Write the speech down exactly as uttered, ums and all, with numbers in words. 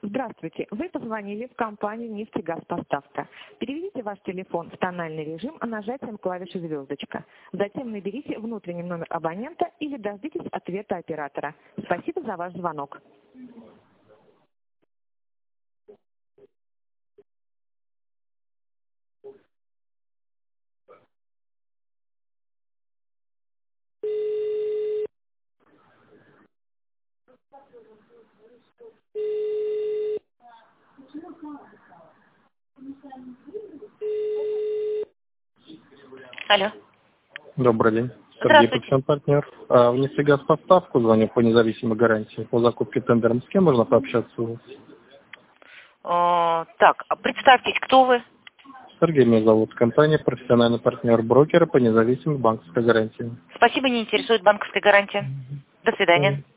Здравствуйте. Вы позвонили в компанию «Нефтегаз-Поставка». Переведите ваш телефон в тональный режим нажатием клавиши «звездочка». Затем наберите внутренний номер абонента или дождитесь ответа оператора. Спасибо за ваш звонок. Алло. Добрый день. Сергей Здравствуйте. Паксян, партнер. А, в «Нефтегаз-Поставку» звоню по независимой гарантии по закупке тендером. С кем можно пообщаться у вас? О, так, а представьтесь, кто вы? Сергей меня зовут. Компания «Профессиональный партнер брокера по независимой банковской гарантии». Спасибо, не интересует банковская гарантия. До свидания.